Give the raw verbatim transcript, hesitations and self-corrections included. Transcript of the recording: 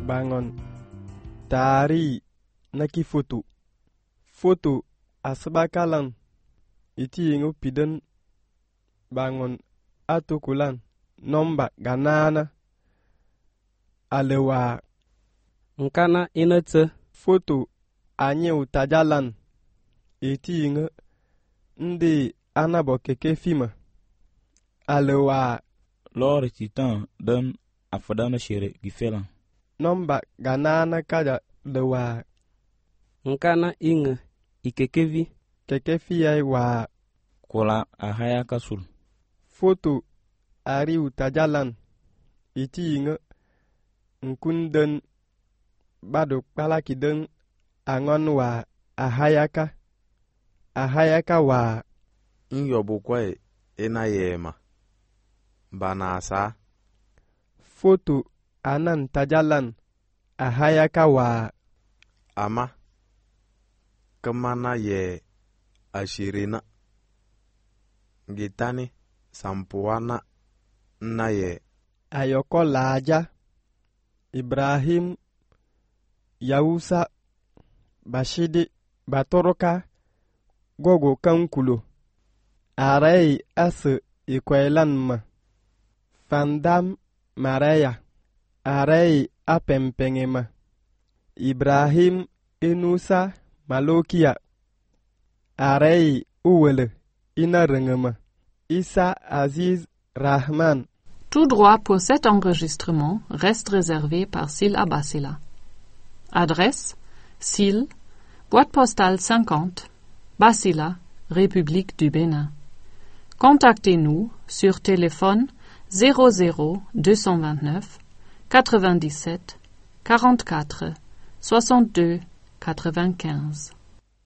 bangon tari naki foto foto asbakalan iti ingo piden bangon atukulan nomba ganana alewa nkana inatse foto anye utajalan iti ingo ndi anabo keke fima alewa lor titan dan afadana shere gifelan nomba ganana kada lewa nkana inga ikekevi kekefi ai wa kola ahaya kasul foto ari utajalan iti inga nkunden bado palakiden angon wa ahayaka ahayaka wa nyobukwe ina yema banasa foto anan tajalan ahayaka wa ama kemana ye ashirina gitani sampuana na ye ayoko laja Ibrahim Yausa Bashidi Batoroka Gogo Kankulo Arai As Ikwailanma Fandam Maraya Arai Apempengema Ibrahim Inusa Malokia Arai Uwele Inarengema Issa Aziz Rahman. Tout droit pour cet enregistrement reste réservé par Syl Abassila. Adresse Syl, boîte postale cinquante, Bassila, République du Bénin. Contactez-nous sur téléphone zéro zéro deux cent vingt-neuf quatre-vingt-dix-sept quarante-quatre soixante-deux quatre-vingt-quinze.